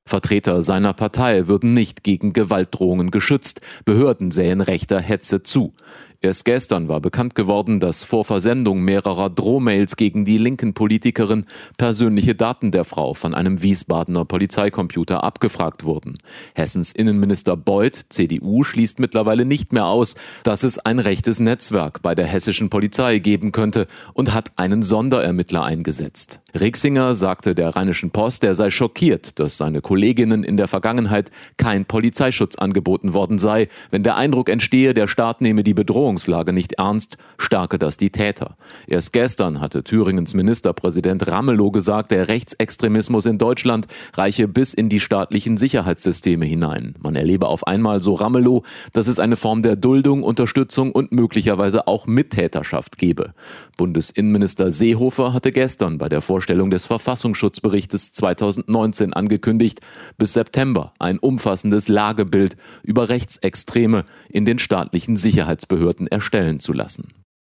Vertreter seiner Partei würden nicht gegen Gewaltdrohungen geschützt, Behörden sähen rechter Hetze zu. Erst gestern war bekannt geworden, dass vor Versendung mehrerer Drohmails gegen die linken Politikerin persönliche Daten der Frau von einem Wiesbadener Polizeicomputer abgefragt wurden. Hessens Innenminister Beuth, CDU, schließt mittlerweile nicht mehr aus, dass es ein rechtes Netzwerk bei der hessischen Polizei geben könnte und hat einen Sonderermittler eingesetzt. Rixinger sagte der Rheinischen Post, er sei schockiert, dass seine Kolleginnen in der Vergangenheit kein Polizeischutz angeboten worden sei. Wenn der Eindruck entstehe, der Staat nehme die Bedrohungslage nicht ernst, stärke das die Täter. Erst gestern hatte Thüringens Ministerpräsident Ramelow gesagt, der Rechtsextremismus in Deutschland reiche bis in die staatlichen Sicherheitssysteme hinein. Man erlebe auf einmal, so Ramelow, dass es eine Form der Duldung, Unterstützung und möglicherweise auch Mittäterschaft gebe. Bundesinnenminister Seehofer hatte gestern bei der Vorstellung des Verfassungsschutzberichtes 2019 angekündigt, bis September ein umfassendes Lagebild über Rechtsextreme in den staatlichen Sicherheitsbehörden erstellen zu lassen.